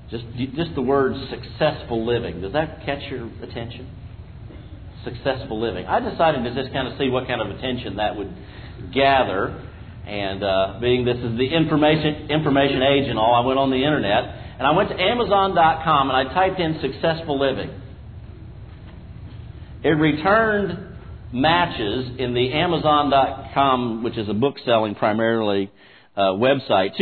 Just the word successful living. Does that catch your attention? Successful living. I decided to just kind of see what kind of attention that would gather. And being this is the information age and all, I went on the internet and I went to Amazon.com and I typed in successful living. It returned matches in the Amazon.com, which is a book selling primarily website,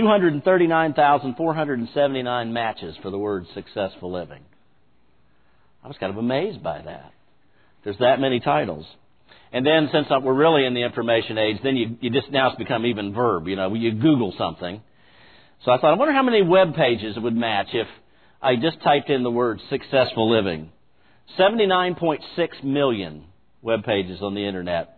239,479 matches for the word successful living. I was kind of amazed by that. There's that many titles. And then since we're really in the information age, then you just now it's become even verb. You Google something. So I thought, I wonder how many web pages it would match if I just typed in the word successful living. 79.6 million web pages on the internet.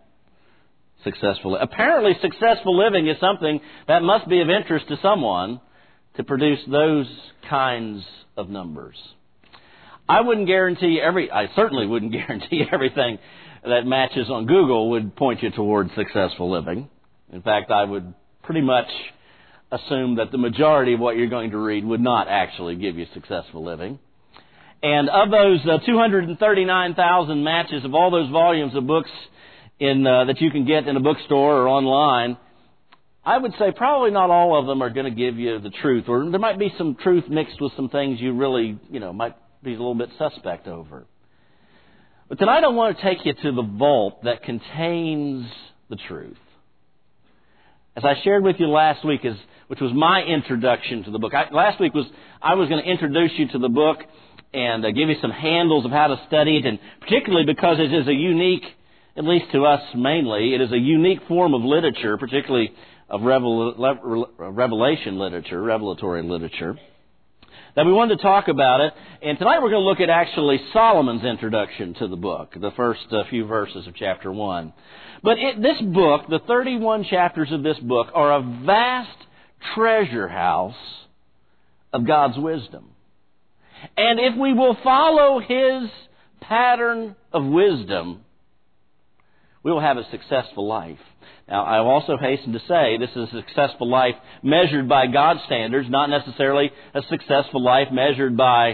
Apparently successful living is something that must be of interest to someone to produce those kinds of numbers. I certainly wouldn't guarantee everything that matches on Google would point you towards successful living. In fact, I would pretty much assume that the majority of what you're going to read would not actually give you successful living. And of those 239,000 matches of all those volumes of books that you can get in a bookstore or online, I would say probably not all of them are going to give you the truth. Or there might be some truth mixed with some things you really, might be a little bit suspect over. But tonight I want to take you to the vault that contains the truth. As I shared with you last week, which was my introduction to the book. Last week I was going to introduce you to the book and give you some handles of how to study it, and particularly because it is a unique, at least to us mainly, it is a unique form of literature, particularly of revelation literature, revelatory literature, that we wanted to talk about it. And tonight we're going to look at actually Solomon's introduction to the book, the first few verses of chapter 1. But this book, the 31 chapters of this book, are a vast treasure house of God's wisdom. And if we will follow His pattern of wisdom, we will have a successful life. Now, I also hasten to say this is a successful life measured by God's standards, not necessarily a successful life measured by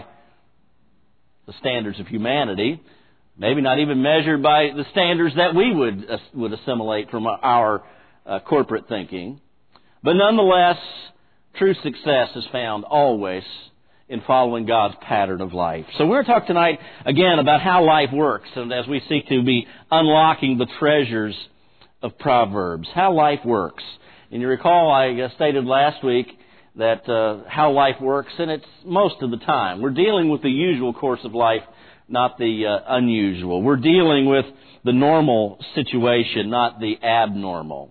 the standards of humanity, maybe not even measured by the standards that we would assimilate from our corporate thinking. But nonetheless, true success is found always in following God's pattern of life. So we're going to talk tonight again about how life works, and as we seek to be unlocking the treasures of Proverbs, how life works. And you recall I stated last week that how life works, and it's most of the time. We're dealing with the usual course of life, not the unusual. We're dealing with the normal situation, not the abnormal.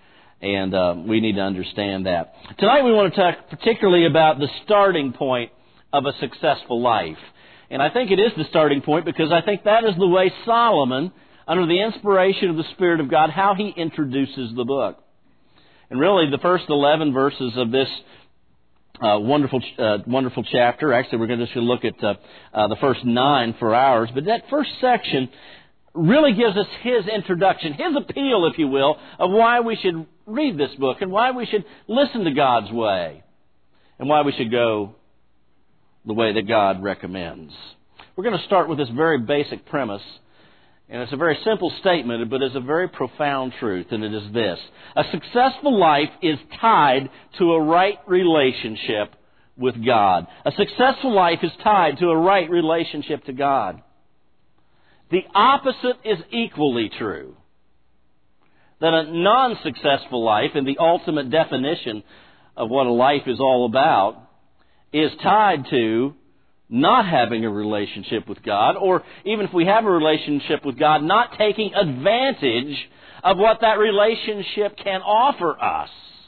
And we need to understand that. Tonight we want to talk particularly about the starting point of a successful life. And I think it is the starting point because I think that is the way Solomon, under the inspiration of the Spirit of God, how he introduces the book. And really the first 11 verses of this wonderful chapter, actually we're just going to look at the first 9 for ours, but that first section really gives us his introduction, his appeal, if you will, of why we should read this book and why we should listen to God's way and why we should go the way that God recommends. We're going to start with this very basic premise, and it's a very simple statement, but it's a very profound truth, and it is this. A successful life is tied to a right relationship with God. A successful life is tied to a right relationship to God. The opposite is equally true. That a non-successful life, and the ultimate definition of what a life is all about, is tied to not having a relationship with God, or even if we have a relationship with God, not taking advantage of what that relationship can offer us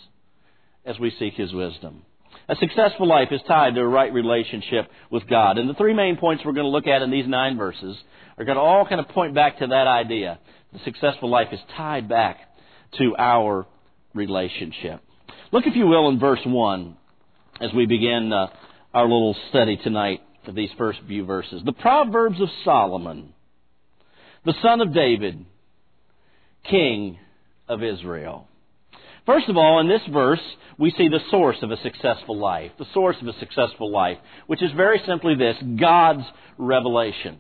as we seek His wisdom. A successful life is tied to a right relationship with God. And the 3 main points we're going to look at in these 9 verses are going to all kind of point back to that idea. The successful life is tied back to our relationship. Look, if you will, in verse 1 as we begin our little study tonight of these first few verses. The Proverbs of Solomon, the son of David, king of Israel. First of all, in this verse, we see the source of a successful life. The source of a successful life, which is very simply this: God's revelation.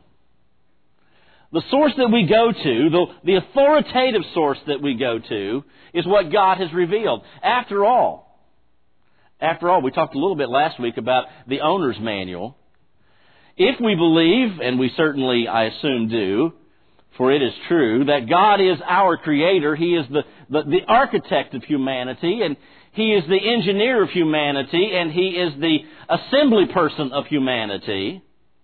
The source that we go to, the authoritative source that we go to, is what God has revealed. After all, we talked a little bit last week about the owner's manual. If we believe, and we certainly, I assume, do, for it is true, that God is our Creator, He is the architect of humanity, and He is the engineer of humanity, and He is the assembly person of humanity,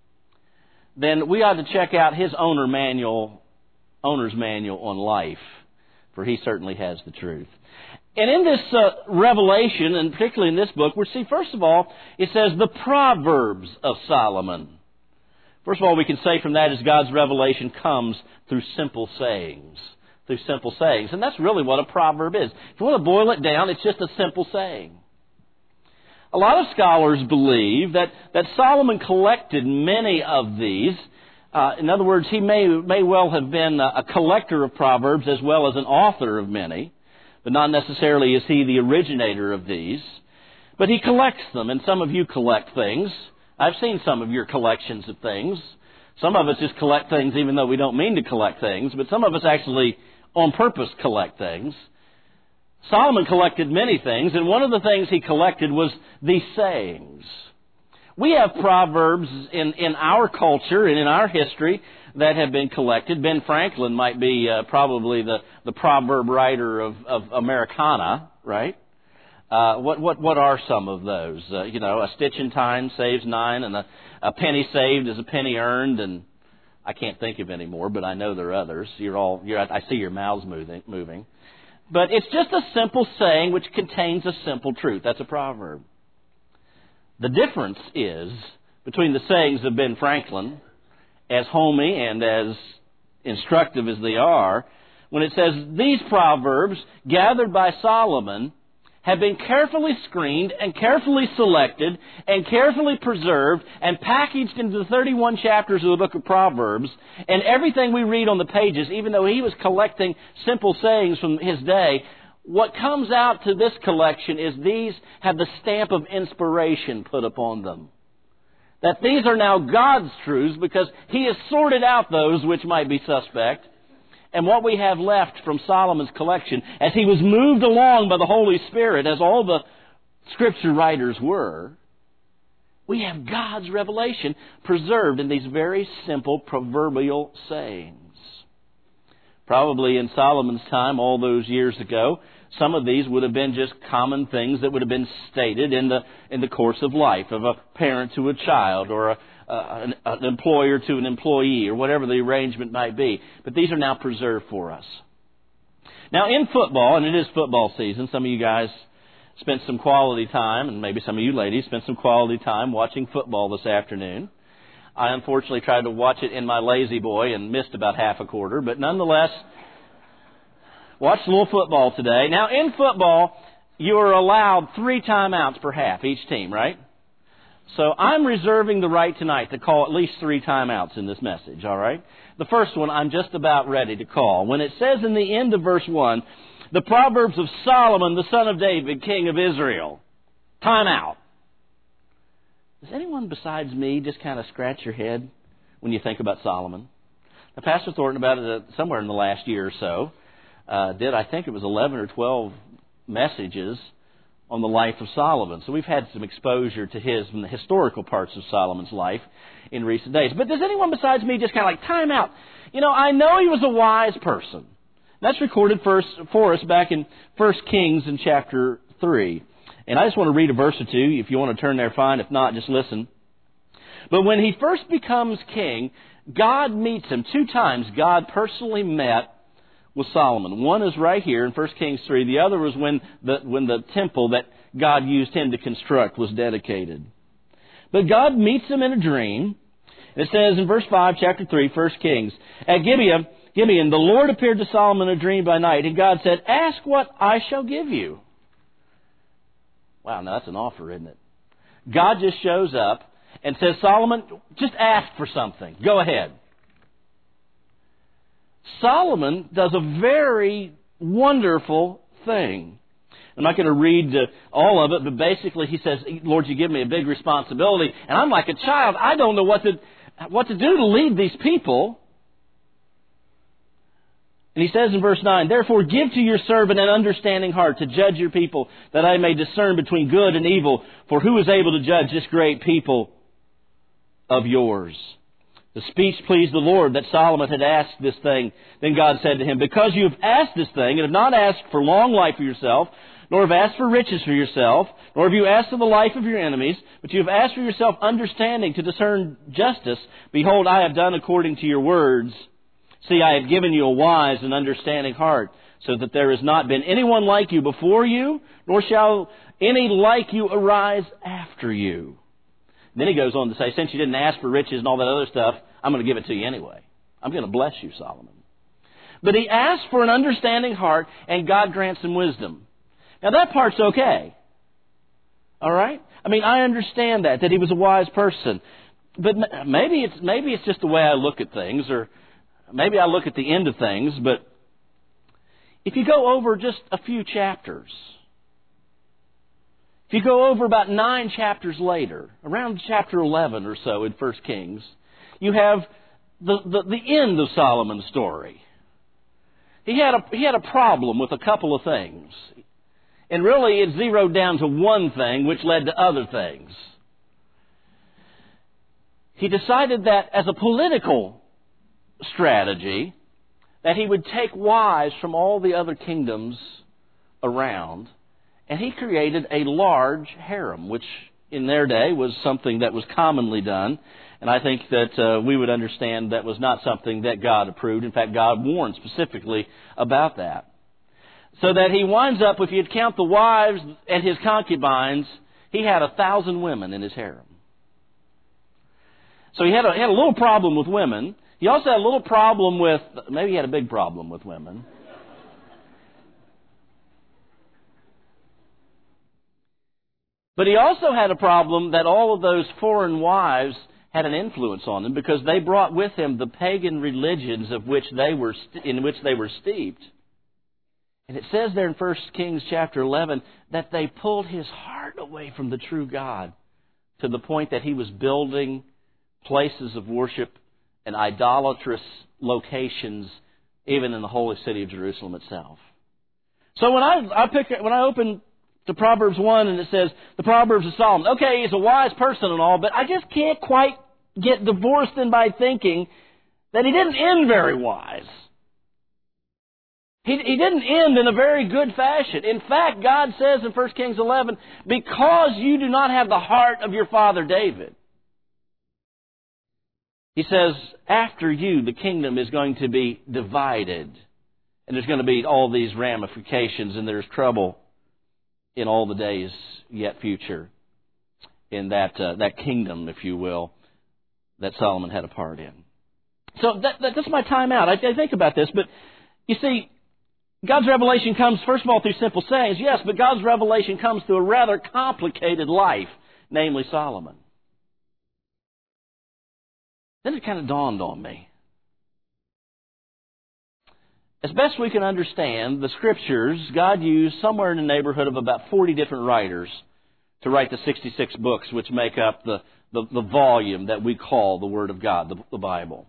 then we ought to check out His owner's manual on life, for He certainly has the truth. And in this revelation, and particularly in this book, we see, first of all, it says the Proverbs of Solomon. First of all, we can say from that is God's revelation comes through simple sayings. Through simple sayings. And that's really what a proverb is. If you want to boil it down, it's just a simple saying. A lot of scholars believe that Solomon collected many of these. In other words, he may well have been a collector of proverbs as well as an author of many, but not necessarily is he the originator of these. But he collects them, and some of you collect things. I've seen some of your collections of things. Some of us just collect things even though we don't mean to collect things, but some of us actually on purpose collect things. Solomon collected many things, and one of the things he collected was these sayings. We have proverbs in our culture and in our history that have been collected. Ben Franklin might be probably the proverb writer of Americana, right? What are some of those? A stitch in time saves 9, and a penny saved is a penny earned, and I can't think of any more, but I know there are others. I see your mouths moving. But it's just a simple saying which contains a simple truth. That's a proverb. The difference is between the sayings of Ben Franklin, as homey and as instructive as they are, when it says, these proverbs gathered by Solomon have been carefully screened and carefully selected and carefully preserved and packaged into the 31 chapters of the book of Proverbs. And everything we read on the pages, even though he was collecting simple sayings from his day, what comes out to this collection is these have the stamp of inspiration put upon them. That these are now God's truths because He has sorted out those which might be suspect. And what we have left from Solomon's collection, as he was moved along by the Holy Spirit, as all the Scripture writers were, we have God's revelation preserved in these very simple proverbial sayings. Probably in Solomon's time, all those years ago, some of these would have been just common things that would have been stated in the course of life, of a parent to a child, or an employer to an employee, or whatever the arrangement might be. But these are now preserved for us. Now in football, and it is football season, some of you guys spent some quality time, and maybe some of you ladies spent some quality time watching football this afternoon. I unfortunately tried to watch it in my lazy boy and missed about half a quarter, but nonetheless, watched a little football today. Now in football, you are allowed 3 timeouts per half, each team, right? So I'm reserving the right tonight to call at least 3 timeouts in this message, all right? The first one I'm just about ready to call. When it says in the end of verse 1, the Proverbs of Solomon, the son of David, king of Israel. Timeout. Does anyone besides me just kind of scratch your head when you think about Solomon? Now, Pastor Thornton, about it somewhere in the last year or so, I think it was 11 or 12 messages on the life of Solomon. So we've had some exposure to his and the historical parts of Solomon's life in recent days. But does anyone besides me just kind of like, time out? I know he was a wise person. That's recorded for us back in 1 Kings in chapter 3. And I just want to read a verse or two. If you want to turn there, fine. If not, just listen. But when he first becomes king, God meets him. 2 times God personally met with Solomon. One is right here in 1 Kings 3. The other was when the temple that God used him to construct was dedicated. But God meets him in a dream. It says in verse 5, chapter 3, 1 Kings, at Gibeon, the Lord appeared to Solomon in a dream by night, and God said, ask what I shall give you. Wow, now that's an offer, isn't it? God just shows up and says, Solomon, just ask for something. Go ahead. Solomon does a very wonderful thing. I'm not going to read all of it, but basically he says, Lord, you give me a big responsibility, and I'm like a child. I don't know what to do to lead these people. And he says in verse 9, therefore give to your servant an understanding heart to judge your people, that I may discern between good and evil. For who is able to judge this great people of yours? The speech pleased the Lord that Solomon had asked this thing. Then God said to him, because you have asked this thing, and have not asked for long life for yourself, nor have asked for riches for yourself, nor have you asked for the life of your enemies, but you have asked for yourself understanding to discern justice, behold, I have done according to your words. See, I have given you a wise and understanding heart, so that there has not been anyone like you before you, nor shall any like you arise after you. Then he goes on to say, since you didn't ask for riches and all that other stuff, I'm going to give it to you anyway. I'm going to bless you, Solomon. But he asks for an understanding heart, and God grants him wisdom. Now that part's okay. All right? I mean, I understand that he was a wise person. But maybe it's just the way I look at things, or maybe I look at the end of things, but if you go over just a few chapters, if you go over about 9 chapters later, around chapter 11 or so in 1 Kings, you have the end of Solomon's story. He had a problem with a couple of things. And really it zeroed down to one thing which led to other things. He decided that as a political strategy, that he would take wives from all the other kingdoms around, and he created a large harem, which in their day was something that was commonly done, and I think that we would understand that was not something that God approved. In fact, God warned specifically about that. So that he winds up, if you'd count the wives and his concubines, he had 1,000 women in his harem. So he had a little problem with women. He also had a little problem with, maybe he had a big problem with women. But he also had a problem that all of those foreign wives had an influence on them, because they brought with them the pagan religions in which they were steeped. And it says there in 1 Kings chapter 11 that they pulled his heart away from the true God to the point that he was building places of worship and idolatrous locations even in the holy city of Jerusalem itself. So when I open to Proverbs 1 and it says the Proverbs of Solomon, okay, he's a wise person and all, but I just can't quite get divorced in by thinking that he didn't end very wise. He didn't end in a very good fashion. In fact, God says in 1 Kings 11, because you do not have the heart of your father David. He says, after you, the kingdom is going to be divided. And there's going to be all these ramifications, and there's trouble in all the days yet future in that kingdom, if you will, that Solomon had a part in. So that's my time out. I think about this, but you see, God's revelation comes, first of all, through simple sayings, yes, but God's revelation comes through a rather complicated life, namely Solomon. Then it kind of dawned on me. As best we can understand, the Scriptures, God used somewhere in the neighborhood of about 40 different writers to write the 66 books which make up the volume that we call the Word of God, the Bible.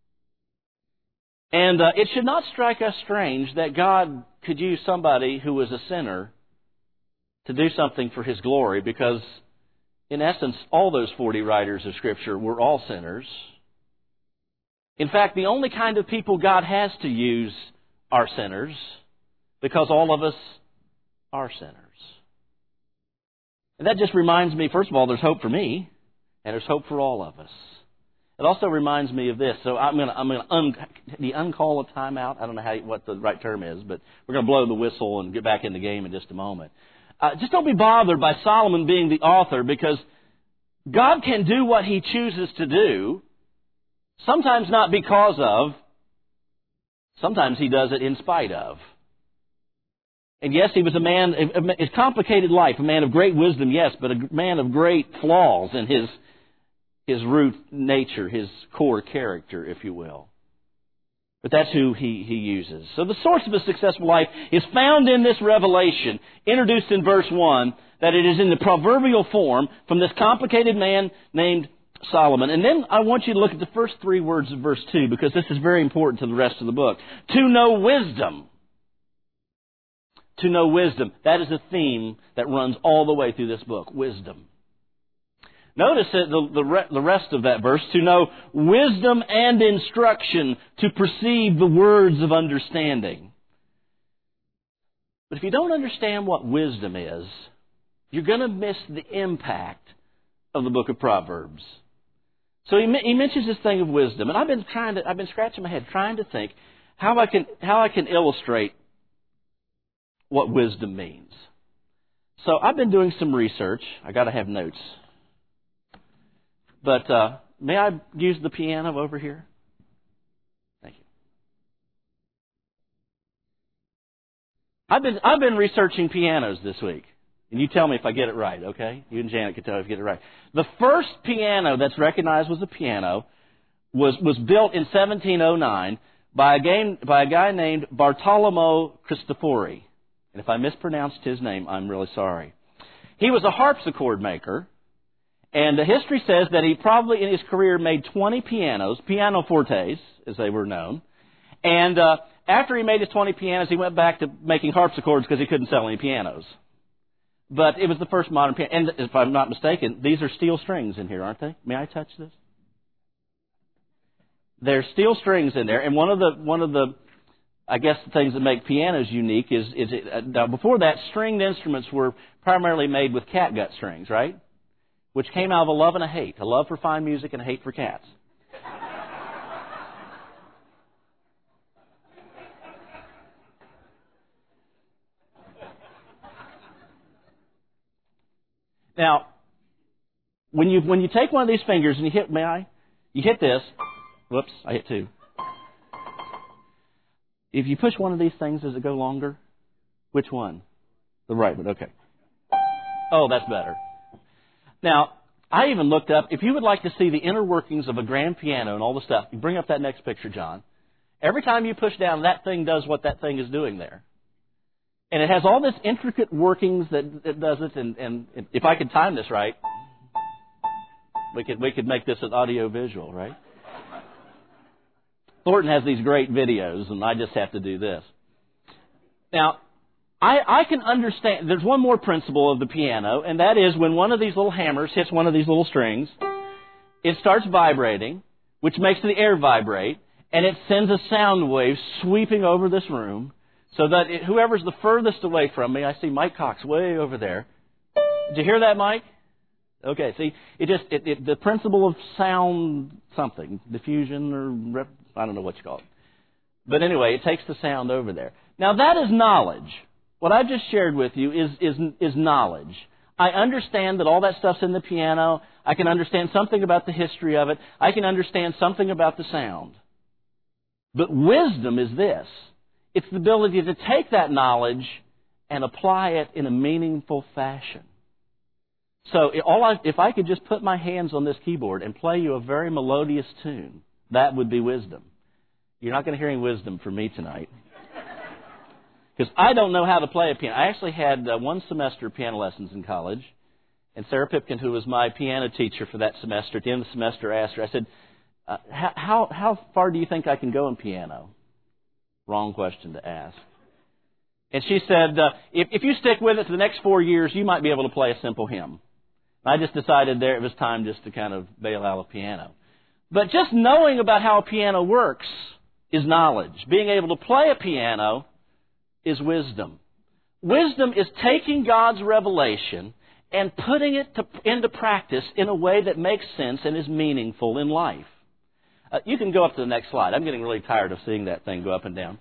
And it should not strike us strange that God could use somebody who was a sinner to do something for His glory, because in essence, all those 40 writers of Scripture were all sinners. In fact, the only kind of people God has to use are sinners, because all of us are sinners. And that just reminds me, first of all, there's hope for me, and there's hope for all of us. It also reminds me of this. So I'm going to uncall a timeout. I don't know what the right term is, but we're going to blow the whistle and get back in the game in just a moment. Just don't be bothered by Solomon being the author, because God can do what He chooses to do, sometimes not because of, sometimes He does it in spite of. And yes, he was a man, a complicated life, a man of great wisdom, yes, but a man of great flaws in his root nature, his core character, if you will. But that's who he uses. So the source of a successful life is found in this revelation, introduced in verse 1, that it is in the proverbial form from this complicated man named Solomon. And then I want you to look at the first 3 words of verse 2, because this is very important to the rest of the book. To know wisdom. To know wisdom. That is a theme that runs all the way through this book. Wisdom. Notice that the rest of that verse. To know wisdom and instruction, to perceive the words of understanding. But if you don't understand what wisdom is, you're going to miss the impact of the book of Proverbs. So he mentions this thing of wisdom, and I've been scratching my head trying to think how I can illustrate what wisdom means. So I've been doing some research. I got to have notes. But may I use the piano over here? Thank you. I've been researching pianos this week. And you tell me if I get it right, okay? You and Janet can tell me if I get it right. The first piano that's recognized as a piano was built in 1709 by a guy named Bartolomeo Cristofori. And if I mispronounced his name, I'm really sorry. He was a harpsichord maker, and the history says that he probably in his career made 20 pianos, pianofortes, as they were known. And after he made his 20 pianos, he went back to making harpsichords because he couldn't sell any pianos. But it was the first modern piano. And if I'm not mistaken, these are steel strings in here, aren't they? May I touch this? There's steel strings in there, and one of the I guess the things that make pianos unique is now before that, stringed instruments were primarily made with catgut strings, right? Which came out of a love and a hate, a love for fine music and a hate for cats. Now, when you take one of these fingers and you hit, you hit this. Whoops, I hit 2. If you push one of these things, does it go longer? Which one? The right one, okay. Oh, that's better. Now, I even looked up, if you would like to see the inner workings of a grand piano and all the stuff, you bring up that next picture, John. Every time you push down, that thing does what that thing is doing there. And it has all this intricate workings that it does it, and if I could time this right, we could make this an audio visual, right? Thornton has these great videos, and I just have to do this. Now, I can understand, there's one more principle of the piano, and that is when one of these little hammers hits one of these little strings, it starts vibrating, which makes the air vibrate, and it sends a sound wave sweeping over this room, so that whoever's the furthest away from me, I see Mike Cox way over there. Did you hear that, Mike? Okay, see, the principle of sound something, diffusion or I don't know what you call it. But anyway, it takes the sound over there. Now that is knowledge. What I just shared with you is knowledge. I understand that all that stuff's in the piano. I can understand something about the history of it. I can understand something about the sound. But wisdom is this. It's the ability to take that knowledge and apply it in a meaningful fashion. So if I could just put my hands on this keyboard and play you a very melodious tune, that would be wisdom. You're not going to hear any wisdom from me tonight. Because I don't know how to play a piano. I actually had 1 semester of piano lessons in college. And Sarah Pipkin, who was my piano teacher for that semester, at the end of the semester, I asked her, I said, how far do you think I can go in piano? Wrong question to ask. And she said, if you stick with it for the next 4 years, you might be able to play a simple hymn. I just decided there it was time just to kind of bail out of piano. But just knowing about how a piano works is knowledge. Being able to play a piano is wisdom. Wisdom is taking God's revelation and putting it into practice in a way that makes sense and is meaningful in life. You can go up to the next slide. I'm getting really tired of seeing that thing go up and down.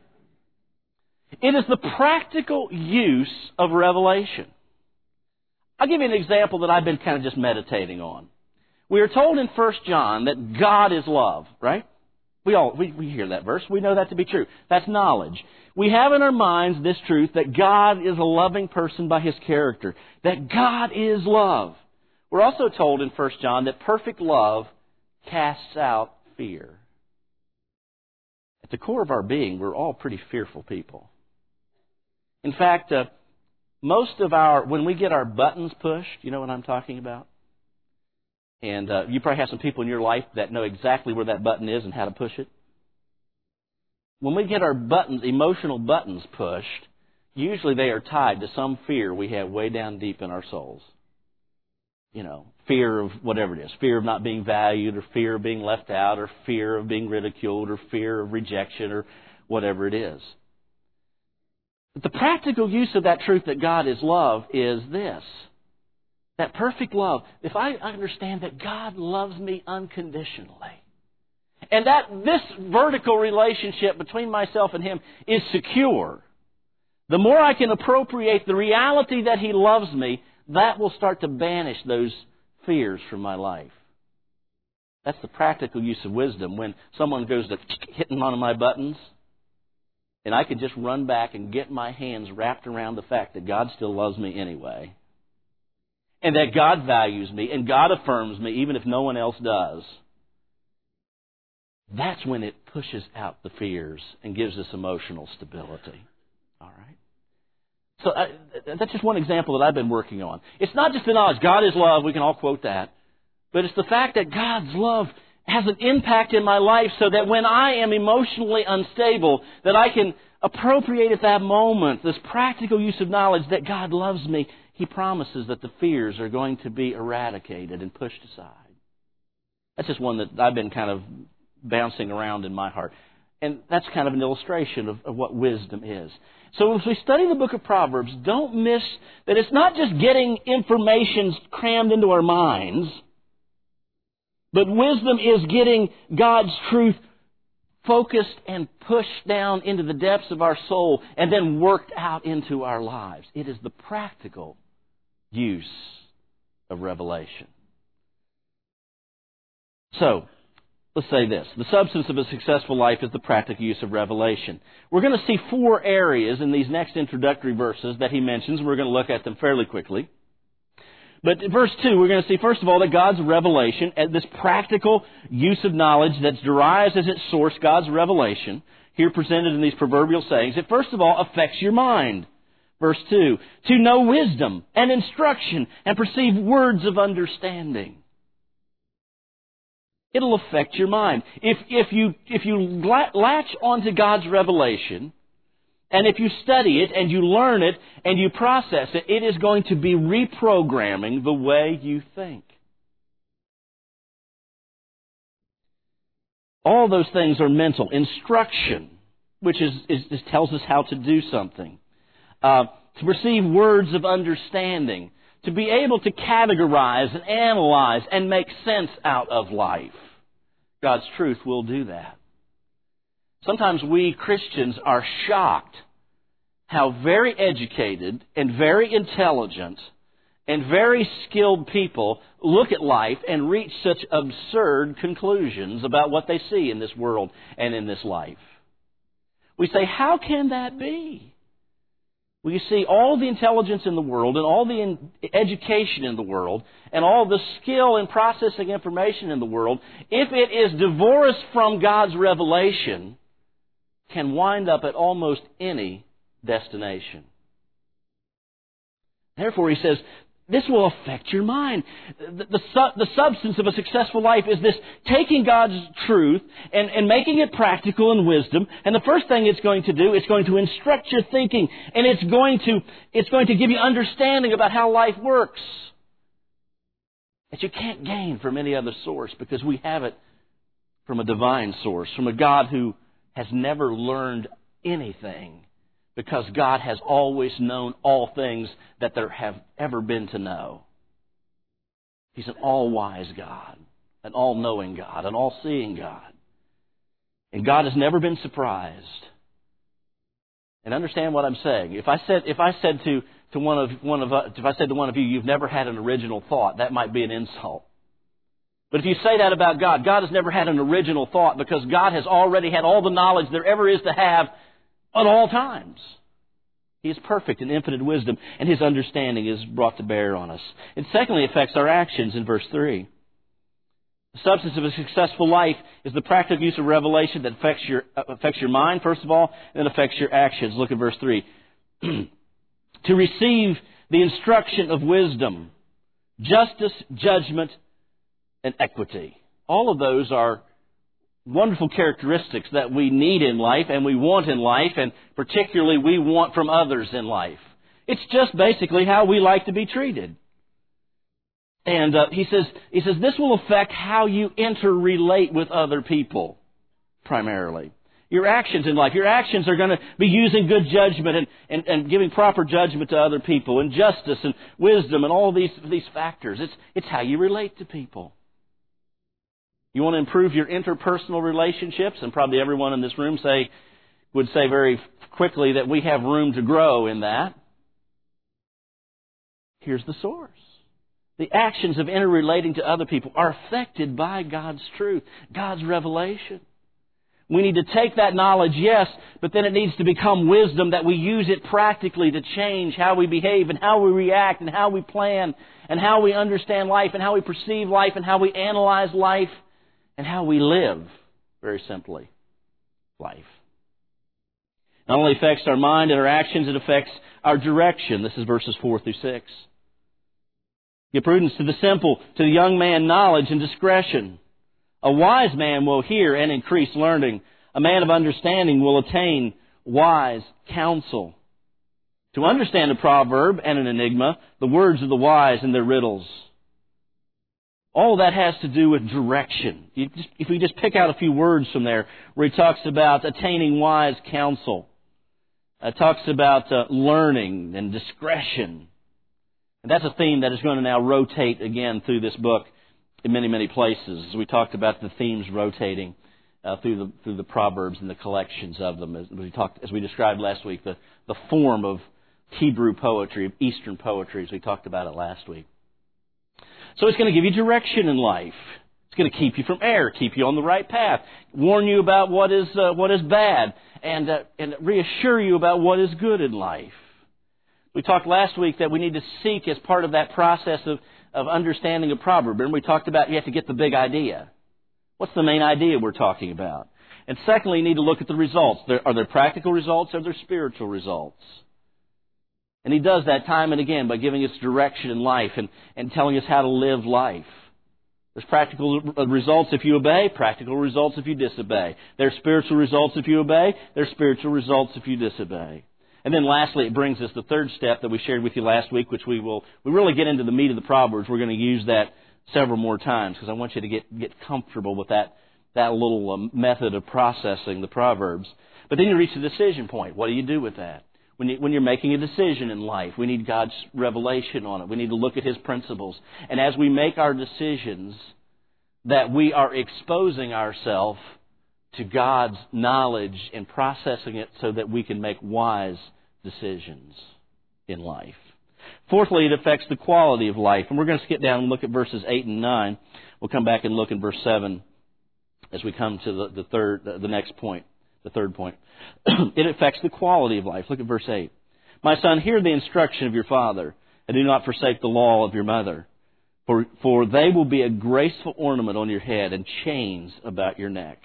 It is the practical use of revelation. I'll give you an example that I've been kind of just meditating on. We are told in 1 John that God is love, right? We hear that verse. We know that to be true. That's knowledge. We have in our minds this truth that God is a loving person by His character, that God is love. We're also told in 1 John that perfect love casts out fear. at the core of our being, we're all pretty fearful people. In fact, when we get our buttons pushed, you know what I'm talking about? And you probably have some people in your life that know exactly where that button is and how to push it. When we get our emotional buttons pushed, usually they are tied to some fear we have way down deep in our souls. You know, fear of whatever it is. Fear of not being valued, or fear of being left out, or fear of being ridiculed, or fear of rejection, or whatever it is. But the practical use of that truth that God is love is this. That perfect love. If I understand that God loves me unconditionally, and that this vertical relationship between myself and Him is secure, the more I can appropriate the reality that He loves me, that will start to banish those fears from my life. That's the practical use of wisdom. When someone goes to hitting one of my buttons, and I can just run back and get my hands wrapped around the fact that God still loves me anyway, and that God values me, and God affirms me even if no one else does. That's when it pushes out the fears and gives us emotional stability. All right? So that's just one example that I've been working on. It's not just the knowledge, God is love, we can all quote that, but it's the fact that God's love has an impact in my life so that when I am emotionally unstable, that I can appropriate at that moment this practical use of knowledge that God loves me. He promises that the fears are going to be eradicated and pushed aside. That's just one that I've been kind of bouncing around in my heart. And that's kind of an illustration of what wisdom is. So as we study the book of Proverbs, don't miss that it's not just getting information crammed into our minds, but wisdom is getting God's truth focused and pushed down into the depths of our soul and then worked out into our lives. It is the practical use of revelation. So, let's say this. The substance of a successful life is the practical use of revelation. We're going to see 4 areas in these next introductory verses that he mentions. We're going to look at them fairly quickly. But in verse 2, we're going to see, first of all, that God's revelation, this practical use of knowledge that derives as its source God's revelation, here presented in these proverbial sayings, it first of all affects your mind. Verse 2, to know wisdom and instruction and perceive words of understanding. It'll affect your mind. If you latch onto God's revelation, and if you study it and you learn it and you process it, it is going to be reprogramming the way you think. All those things are mental. Instruction, which tells us how to do something. To perceive words of understanding. To be able to categorize and analyze and make sense out of life. God's truth will do that. Sometimes we Christians are shocked how very educated and very intelligent and very skilled people look at life and reach such absurd conclusions about what they see in this world and in this life. We say, how can that be? Well, you see, all the intelligence in the world and all the education in the world and all the skill in processing information in the world, if it is divorced from God's revelation, can wind up at almost any destination. Therefore, he says, this will affect your mind. The substance of a successful life is this taking God's truth and making it practical in wisdom. And the first thing it's going to do, it's going to instruct your thinking. And it's going to give you understanding about how life works. That you can't gain from any other source because we have it from a divine source, from a God who has never learned anything, because God has always known all things that there have ever been to know. He's an all-wise God, an all-knowing God, an all-seeing God. And God has never been surprised. And understand what I'm saying. If I said to one of you, you've never had an original thought, that might be an insult. But if you say that about God, God has never had an original thought because God has already had all the knowledge there ever is to have at all times. He is perfect in infinite wisdom, and His understanding is brought to bear on us. It secondly affects our actions in verse 3. The substance of a successful life is the practical use of revelation that affects your mind, first of all, and then affects your actions. Look at verse 3. To receive the instruction of wisdom, justice, judgment, and equity. All of those are wonderful characteristics that we need in life and we want in life, and particularly we want from others in life. It's just basically how we like to be treated. And he says this will affect how you interrelate with other people, primarily. Your actions in life. Your actions are going to be using good judgment and giving proper judgment to other people, and justice and wisdom and all these factors. It's how you relate to people. You want to improve your interpersonal relationships, and probably everyone in this room would say very quickly that we have room to grow in that. Here's the source. The actions of interrelating to other people are affected by God's truth, God's revelation. We need to take that knowledge, yes, but then it needs to become wisdom that we use it practically to change how we behave and how we react and how we plan and how we understand life and how we perceive life and how we analyze life and how we live, very simply, life. Not only affects our mind and our actions, it affects our direction. This is verses 4 through 6. Give prudence to the simple, to the young man knowledge and discretion. A wise man will hear and increase learning. A man of understanding will attain wise counsel. To understand a proverb and an enigma, the words of the wise and their riddles. All that has to do with direction. If we just pick out a few words from there, where he talks about attaining wise counsel. It talks about learning and discretion. And that's a theme that is going to now rotate again through this book in many, many places. We talked about the themes rotating through the Proverbs and the collections of them. As we described last week, the form of Hebrew poetry, of Eastern poetry, as we talked about it last week. So it's going to give you direction in life. It's going to keep you from error, keep you on the right path, warn you about what is bad, and reassure you about what is good in life. We talked last week that we need to seek as part of that process of understanding a proverb. And we talked about you have to get the big idea. What's the main idea we're talking about? And secondly, you need to look at the results. Are there practical results or are there spiritual results? And he does that time and again by giving us direction in life and telling us how to live life. There's practical results if you obey, practical results if you disobey. There's spiritual results if you obey, there's spiritual results if you disobey. And then lastly, it brings us the third step that we shared with you last week, which we really get into the meat of the Proverbs. We're going to use that several more times because I want you to get comfortable with that little method of processing the Proverbs. But then you reach the decision point. What do you do with that? When you're making a decision in life, we need God's revelation on it. We need to look at His principles. And as we make our decisions, that we are exposing ourselves to God's knowledge and processing it so that we can make wise decisions in life. Fourthly, it affects the quality of life. And we're going to skip down and look at verses 8 and 9. We'll come back and look in verse 7 as we come to the next point, the third point. It affects the quality of life. Look at verse 8. My son, hear the instruction of your father, and do not forsake the law of your mother. For they will be a graceful ornament on your head and chains about your neck.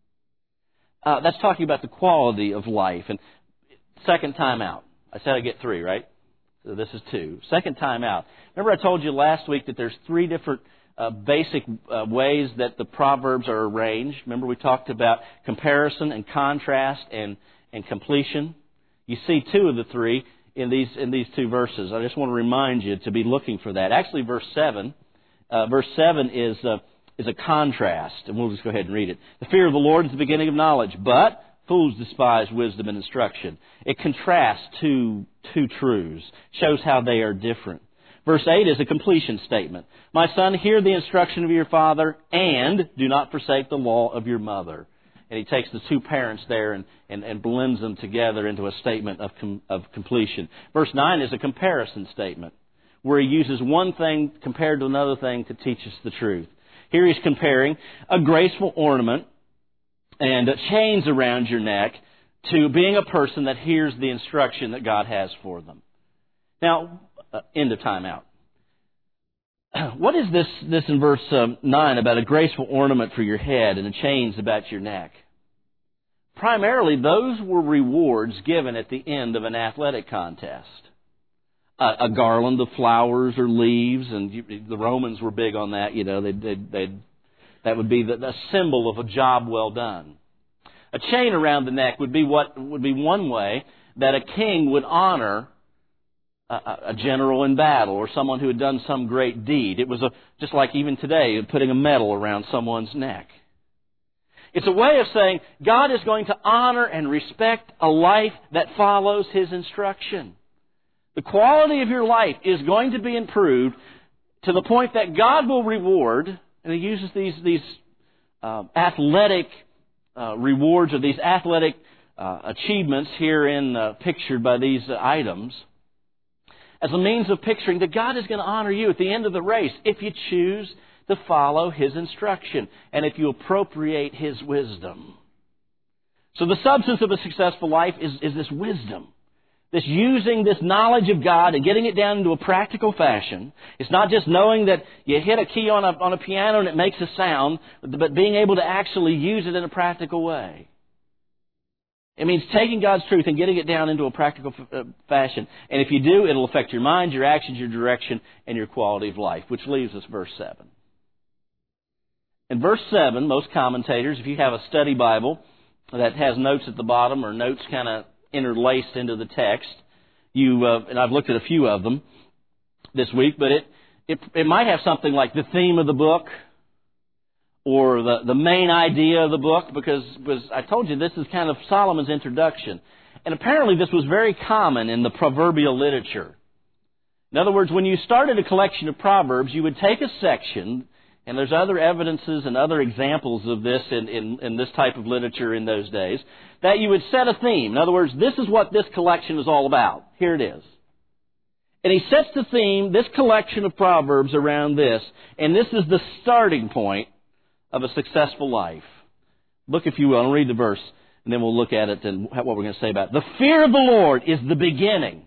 That's talking about the quality of life. And second time out. I said I get 3, right? So this is 2. Second time out. Remember I told you last week that there's 3 different basic ways that the Proverbs are arranged. Remember we talked about comparison and contrast and completion. You see 2 of the 3 in these 2 verses. I just want to remind you to be looking for that. Actually, verse 7 is a contrast, and we'll just go ahead and read it. The fear of the Lord is the beginning of knowledge, but fools despise wisdom and instruction. It contrasts two truths, shows how they are different. Verse 8 is a completion statement. My son, hear the instruction of your father, and do not forsake the law of your mother. And he takes the 2 parents there and blends them together into a statement of completion. Verse 9 is a comparison statement, where he uses one thing compared to another thing to teach us the truth. Here he's comparing a graceful ornament and chains around your neck to being a person that hears the instruction that God has for them. Now, end of time out. what is this in verse 9 about a graceful ornament for your head and the chains about your neck? Primarily, those were rewards given at the end of an athletic contest. A garland of flowers or leaves, and the Romans were big on that. That would be a symbol of a job well done. A chain around the neck would be one way that a king would honor a general in battle or someone who had done some great deed. It was just like even today, putting a medal around someone's neck. It's a way of saying God is going to honor and respect a life that follows His instruction. The quality of your life is going to be improved to the point that God will reward, and He uses these athletic rewards or these athletic achievements herein pictured by these items as a means of picturing that God is going to honor you at the end of the race if you choose to follow His instruction and if you appropriate His wisdom. So the substance of a successful life is this wisdom. This using this knowledge of God and getting it down into a practical fashion. It's not just knowing that you hit a key on a piano and it makes a sound, but being able to actually use it in a practical way. It means taking God's truth and getting it down into a practical fashion. And if you do, it'll affect your mind, your actions, your direction, and your quality of life, which leaves us verse 7. In verse 7, most commentators, if you have a study Bible that has notes at the bottom or notes kind of interlaced into the text, and I've looked at a few of them this week, but it might have something like the theme of the book or the main idea of the book, because I told you this is kind of Solomon's introduction. And apparently this was very common in the proverbial literature. In other words, when you started a collection of Proverbs, you would take a section, and there's other evidences and other examples of this in this type of literature in those days, that you would set a theme. In other words, this is what this collection is all about. Here it is. And he sets the theme, this collection of Proverbs, around this. And this is the starting point of a successful life. Look, if you will, I'll read the verse, and then we'll look at it and what we're going to say about it. The fear of the Lord is the beginning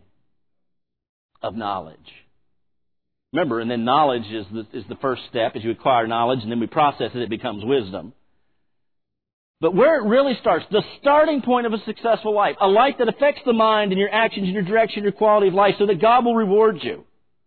of knowledge. Remember, and then knowledge is the first step. As you acquire knowledge, and then we process it, it becomes wisdom. But where it really starts, the starting point of a successful life, a life that affects the mind and your actions and your direction, your quality of life, so that God will reward you.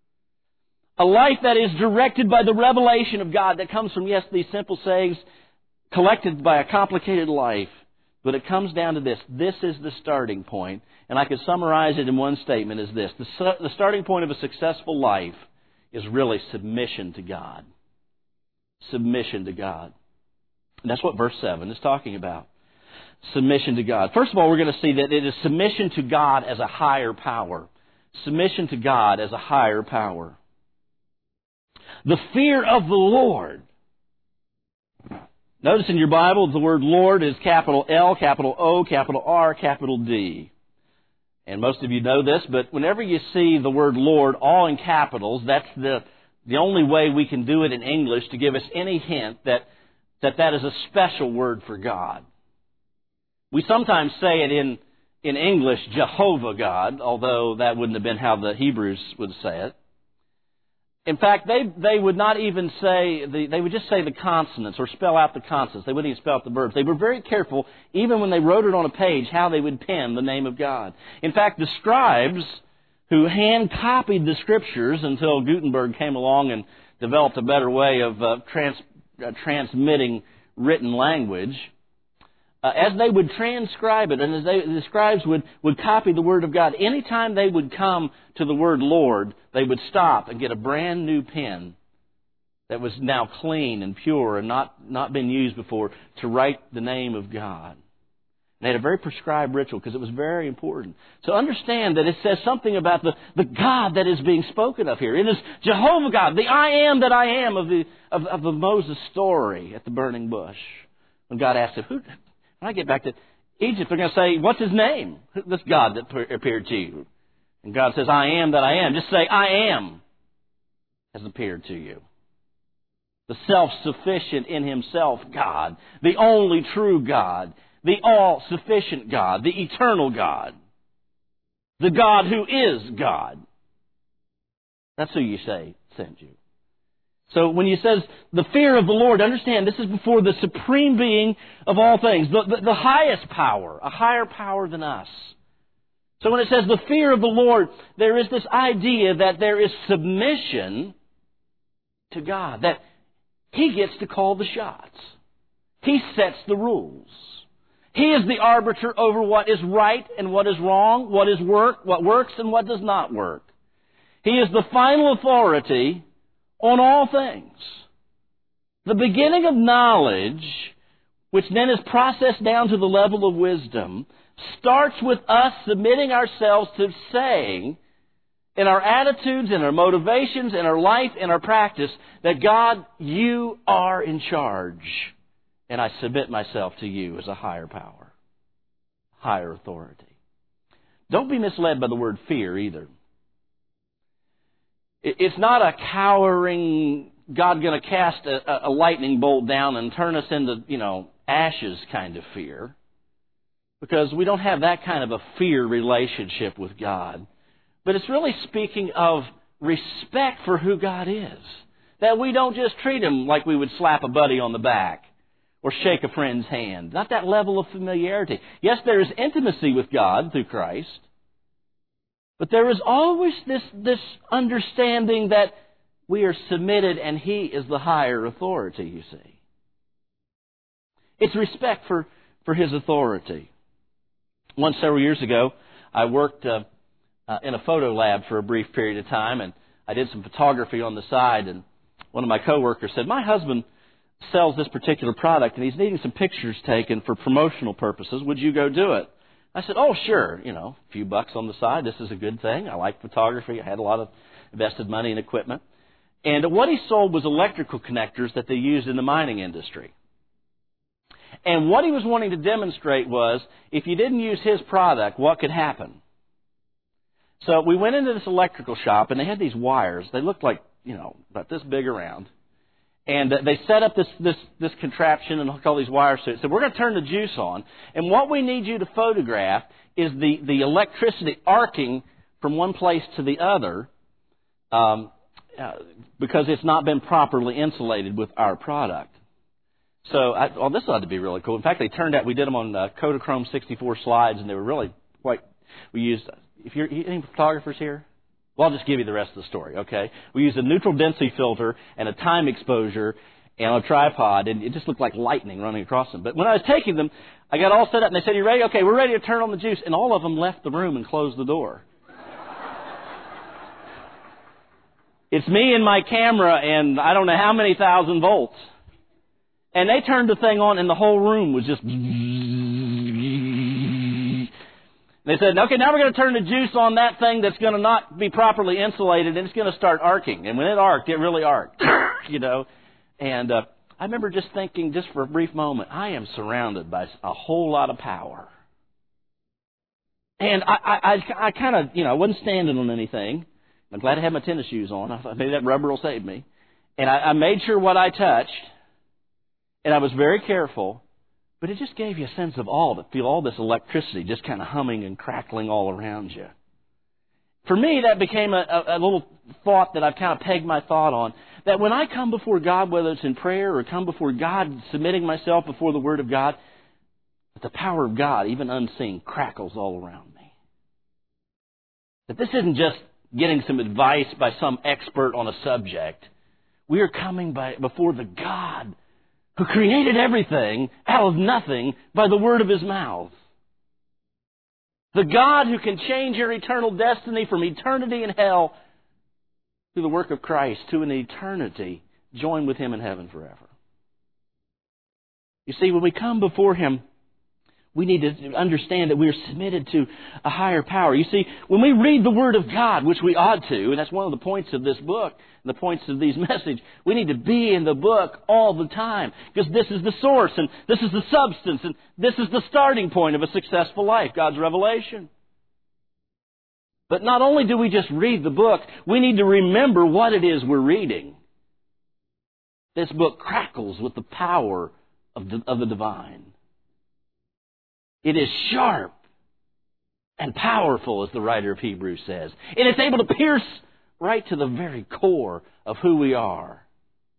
A life that is directed by the revelation of God that comes from, yes, these simple sayings collected by a complicated life. But it comes down to this. This is the starting point. And I could summarize it in one statement as this. The starting point of a successful life is really submission to God. Submission to God. And that's what verse 7 is talking about. Submission to God. First of all, we're going to see that it is submission to God as a higher power. Submission to God as a higher power. The fear of the Lord. Notice in your Bible the word Lord is capital L, capital O, capital R, capital D. And most of you know this, but whenever you see the word Lord all in capitals, that's the only way we can do it in English to give us any hint that is a special word for God. We sometimes say it in English, Jehovah God, although that wouldn't have been how the Hebrews would say it. In fact, they would not even say, they would just say the consonants or spell out the consonants. They wouldn't even spell out the verbs. They were very careful, even when they wrote it on a page, how they would pen the name of God. In fact, the scribes who hand copied the scriptures until Gutenberg came along and developed a better way of transmitting written language, as they would transcribe it, and as the scribes would copy the Word of God, anytime they would come to the word Lord, they would stop and get a brand new pen that was now clean and pure and not been used before to write the name of God. They had a very prescribed ritual because it was very important. So understand that it says something about the God that is being spoken of here. It is Jehovah God, the I am that I am of the Moses story at the burning bush. When God asked him, when I get back to Egypt, they're going to say, what's his name? This God that appeared to you. And God says, I am that I am. Just say, I am has appeared to you. The self-sufficient in himself God, the only true God, the all-sufficient God, the eternal God, the God who is God. That's who you say sent you. So when he says the fear of the Lord, understand this is before the supreme being of all things, the highest power, a higher power than us. So when it says the fear of the Lord, there is this idea that there is submission to God, that He gets to call the shots. He sets the rules. He is the arbiter over what is right and what is wrong, what works and what does not work. He is the final authority on all things. The beginning of knowledge, which then is processed down to the level of wisdom, starts with us submitting ourselves to saying, in our attitudes, in our motivations, in our life, in our practice, that God, you are in charge. And I submit myself to you as a higher power, higher authority. Don't be misled by the word fear either. It's not a cowering, God going to cast a lightning bolt down and turn us into, ashes kind of fear. Because we don't have that kind of a fear relationship with God. But it's really speaking of respect for who God is. That we don't just treat Him like we would slap a buddy on the back or shake a friend's hand. Not that level of familiarity. Yes, there is intimacy with God through Christ. But there is always this understanding that we are submitted and He is the higher authority, you see. It's respect for His authority. Once, several years ago, I worked in a photo lab for a brief period of time, and I did some photography on the side, and one of my coworkers said, my husband sells this particular product, and he's needing some pictures taken for promotional purposes. Would you go do it? I said, oh, sure, a few bucks on the side. This is a good thing. I like photography. I had a lot of invested money in equipment. And what he sold was electrical connectors that they used in the mining industry. And what he was wanting to demonstrate was, if you didn't use his product, what could happen? So we went into this electrical shop, and they had these wires. They looked like, about this big around. And they set up this contraption and hooked all these wires to it. So we're going to turn the juice on. And what we need you to photograph is the electricity arcing from one place to the other because it's not been properly insulated with our product. So, this ought to be really cool. In fact, they turned out, we did them on Kodachrome 64 slides, and they were really quite, we used, any photographers here? Well, I'll just give you the rest of the story, okay? We used a neutral density filter and a time exposure and on a tripod, and it just looked like lightning running across them. But when I was taking them, I got all set up, and they said, you ready? Okay, we're ready to turn on the juice. And all of them left the room and closed the door. It's me and my camera and I don't know how many thousand volts. And they turned the thing on, and the whole room was just... They said, okay, now we're going to turn the juice on that thing that's going to not be properly insulated, and it's going to start arcing. And when it arced, it really arced, And I remember just thinking, just for a brief moment, I am surrounded by a whole lot of power. And I kind of, I wasn't standing on anything. I'm glad I had my tennis shoes on. I thought maybe that rubber will save me. And I made sure what I touched, and I was very careful, but it just gave you a sense of awe to feel all this electricity just kind of humming and crackling all around you. For me, that became a little thought that I've kind of pegged my thought on, that when I come before God, whether it's in prayer or come before God, submitting myself before the Word of God, that the power of God, even unseen, crackles all around me. That this isn't just getting some advice by some expert on a subject. We are coming before the God who created everything out of nothing by the word of His mouth. The God who can change your eternal destiny from eternity in hell through the work of Christ to an eternity joined with Him in heaven forever. You see, when we come before Him, we need to understand that we are submitted to a higher power. You see, when we read the Word of God, which we ought to, and that's one of the points of this book, the points of these messages, we need to be in the book all the time, because this is the source, and this is the substance, and this is the starting point of a successful life, God's revelation. But not only do we just read the book, we need to remember what it is we're reading. This book crackles with the power of the divine. It is sharp and powerful, as the writer of Hebrews says. And it's able to pierce right to the very core of who we are.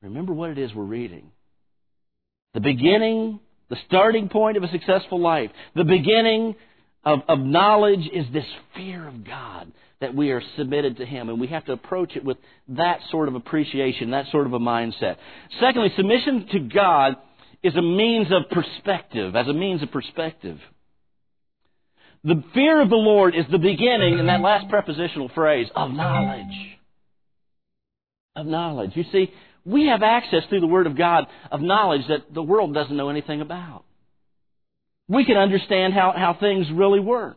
Remember what it is we're reading. The beginning, the starting point of a successful life, the beginning of knowledge is this fear of God, that we are submitted to Him, and we have to approach it with that sort of appreciation, that sort of a mindset. Secondly, submission to God is a means of perspective, as a means of perspective. The fear of the Lord is the beginning, in that last prepositional phrase, of knowledge. Of knowledge. You see, we have access through the Word of God of knowledge that the world doesn't know anything about. We can understand how things really work.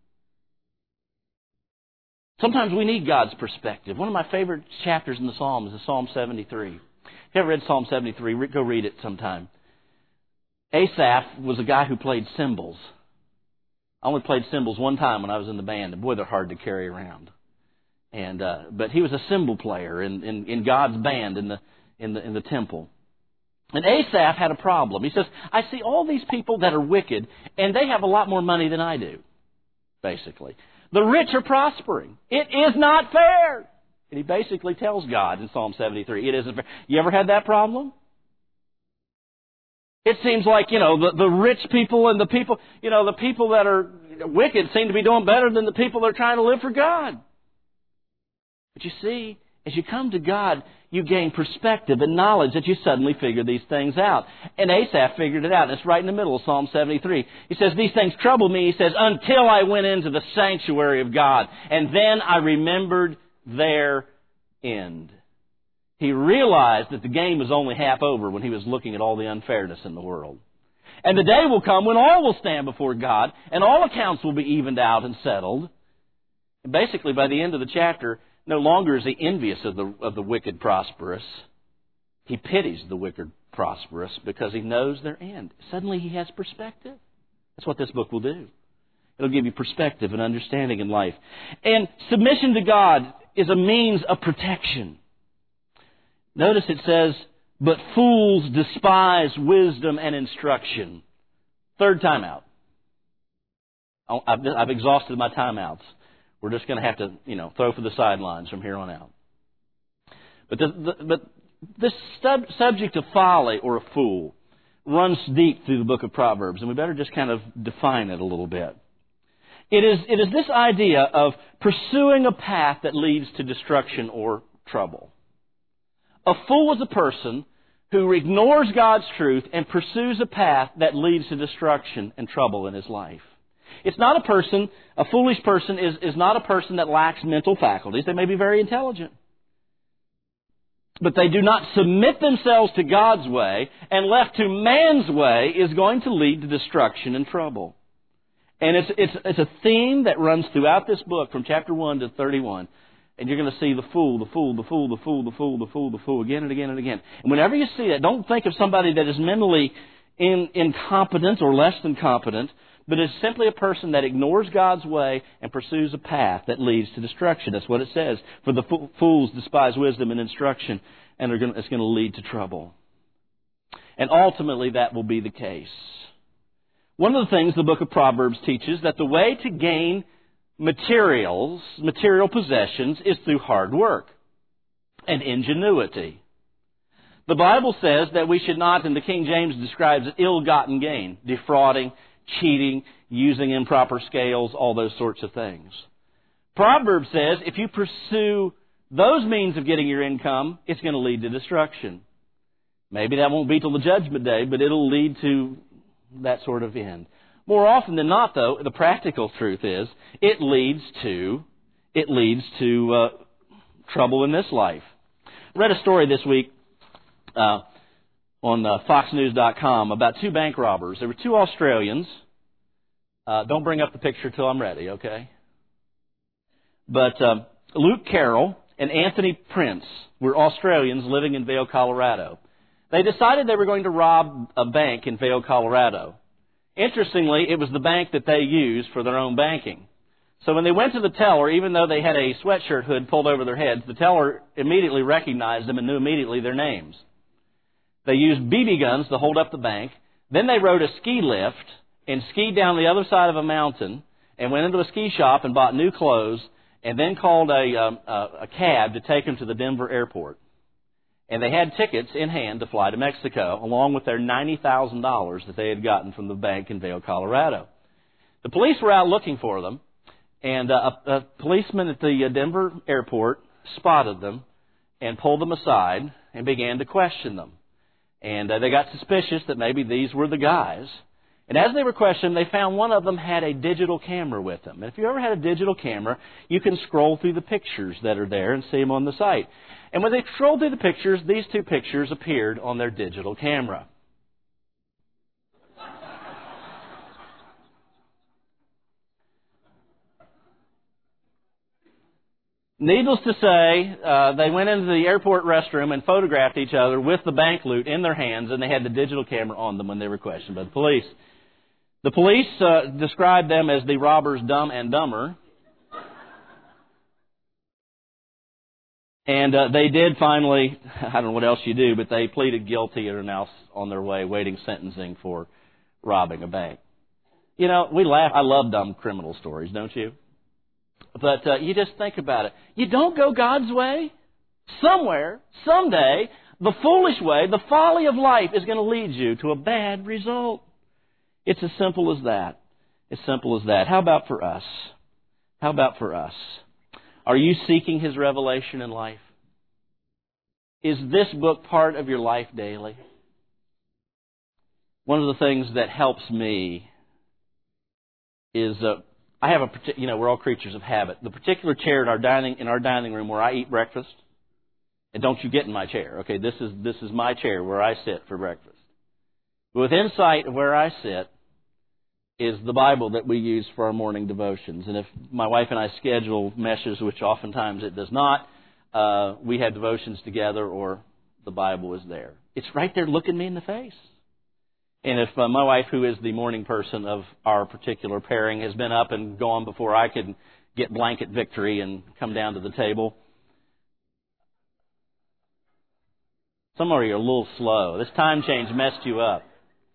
Sometimes we need God's perspective. One of my favorite chapters in the Psalms is Psalm 73. If you haven't read Psalm 73, go read it sometime. Asaph was a guy who played cymbals. I only played cymbals one time when I was in the band, and boy, they're hard to carry around. But he was a cymbal player in God's band in the temple. And Asaph had a problem. He says, I see all these people that are wicked, and they have a lot more money than I do, basically. The rich are prospering. It is not fair. And he basically tells God in Psalm 73, it isn't fair. You ever had that problem? It seems like, the rich people and the people that are wicked seem to be doing better than the people that are trying to live for God. But you see, as you come to God, you gain perspective and knowledge that you suddenly figure these things out. And Asaph figured it out. And it's right in the middle of Psalm 73. He says, these things troubled me, he says, until I went into the sanctuary of God. And then I remembered their end. He realized that the game was only half over when he was looking at all the unfairness in the world. And the day will come when all will stand before God, and all accounts will be evened out and settled. And basically, by the end of the chapter, no longer is he envious of the wicked prosperous. He pities the wicked prosperous because he knows their end. Suddenly he has perspective. That's what this book will do. It'll give you perspective and understanding in life. And submission to God is a means of protection. Notice it says, but fools despise wisdom and instruction. Third timeout. I've exhausted my timeouts. We're just going to have to, throw for the sidelines from here on out. But this subject of folly or a fool runs deep through the book of Proverbs, and we better just kind of define it a little bit. It is this idea of pursuing a path that leads to destruction or trouble. A fool is a person who ignores God's truth and pursues a path that leads to destruction and trouble in his life. It's not a foolish person is not a person that lacks mental faculties. They may be very intelligent. But they do not submit themselves to God's way, and left to man's way is going to lead to destruction and trouble. And it's a theme that runs throughout this book from chapter 1 to 31. And you're going to see the fool, the fool, the fool, the fool, the fool, the fool, the fool, again and again and again. And whenever you see that, don't think of somebody that is mentally incompetent or less than competent, but is simply a person that ignores God's way and pursues a path that leads to destruction. That's what it says. For the fools despise wisdom and instruction, and it's going to lead to trouble. And ultimately, that will be the case. One of the things the book of Proverbs teaches, that the way to gain material possessions, is through hard work and ingenuity. The Bible says that we should not, and the King James describes it, ill-gotten gain, defrauding, cheating, using improper scales, all those sorts of things. Proverbs says if you pursue those means of getting your income, it's going to lead to destruction. Maybe that won't be till the judgment day, but it'll lead to that sort of end. More often than not, though, the practical truth is it leads to trouble in this life. I read a story this week on FoxNews.com about two bank robbers. There were two Australians. Don't bring up the picture till I'm ready, okay? But Luke Carroll and Anthony Prince were Australians living in Vail, Colorado. They decided they were going to rob a bank in Vail, Colorado. Interestingly, it was the bank that they used for their own banking. So when they went to the teller, even though they had a sweatshirt hood pulled over their heads, the teller immediately recognized them and knew immediately their names. They used BB guns to hold up the bank. Then they rode a ski lift and skied down the other side of a mountain and went into a ski shop and bought new clothes and then called a cab to take them to the Denver airport. And they had tickets in hand to fly to Mexico, along with their $90,000 that they had gotten from the bank in Vail, Colorado. The police were out looking for them, and a policeman at the Denver airport spotted them and pulled them aside and began to question them. And they got suspicious that maybe these were the guys. And as they were questioned, they found one of them had a digital camera with them. And if you ever had a digital camera, you can scroll through the pictures that are there and see them on the site. And when they scrolled through the pictures, these two pictures appeared on their digital camera. Needless to say, they went into the airport restroom and photographed each other with the bank loot in their hands, and they had the digital camera on them when they were questioned by the police. The police described them as the robbers Dumb and Dumber. And they did finally, I don't know what else you do, but they pleaded guilty and are now on their way waiting sentencing for robbing a bank. You know, we laugh. I love dumb criminal stories, don't you? But you just think about it. You don't go God's way. Somewhere, someday, the foolish way, the folly of life is going to lead you to a bad result. It's as simple as that. As simple as that. How about for us? How about for us? Are you seeking His revelation in life? Is this book part of your life daily? One of the things that helps me is I have we're all creatures of habit. The particular chair in our dining room where I eat breakfast, and don't you get in my chair, okay? This is my chair where I sit for breakfast. Within sight of where I sit is the Bible that we use for our morning devotions. And if my wife and I schedule meshes, which oftentimes it does not, we have devotions together or the Bible is there. It's right there looking me in the face. And if my wife, who is the morning person of our particular pairing, has been up and gone before I could get blanket victory and come down to the table, some of you are a little slow. This time change messed you up.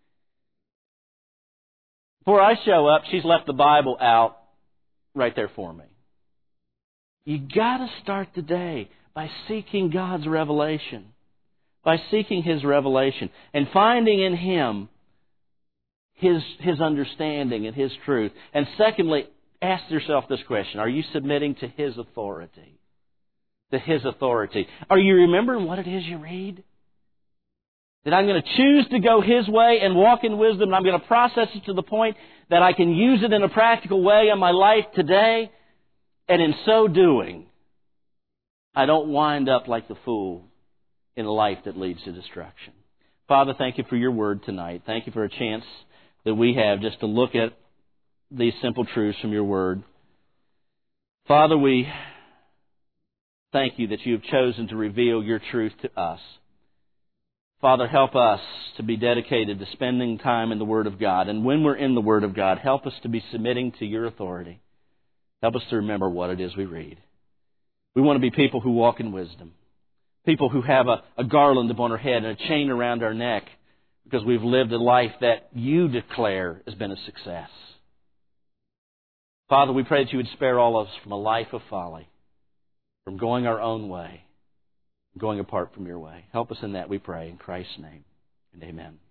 Before I show up, she's left the Bible out right there for me. You got to start the day by seeking God's revelation, by seeking His revelation and finding in Him His understanding and His truth. And secondly, ask yourself this question: are you submitting to His authority? To His authority. Are you remembering what it is you read? That I'm going to choose to go His way and walk in wisdom, and I'm going to process it to the point that I can use it in a practical way in my life today, and in so doing, I don't wind up like the fool in a life that leads to destruction. Father, thank You for Your word tonight. Thank You for a chance that we have just to look at these simple truths from Your word. Father, we thank You that You have chosen to reveal Your truth to us. Father, help us to be dedicated to spending time in the Word of God. And when we're in the Word of God, help us to be submitting to Your authority. Help us to remember what it is we read. We want to be people who walk in wisdom. People who have a garland upon our head and a chain around our neck because we've lived a life that You declare has been a success. Father, we pray that You would spare all of us from a life of folly, from going our own way, going apart from Your way. Help us in that, we pray, in Christ's name, and amen.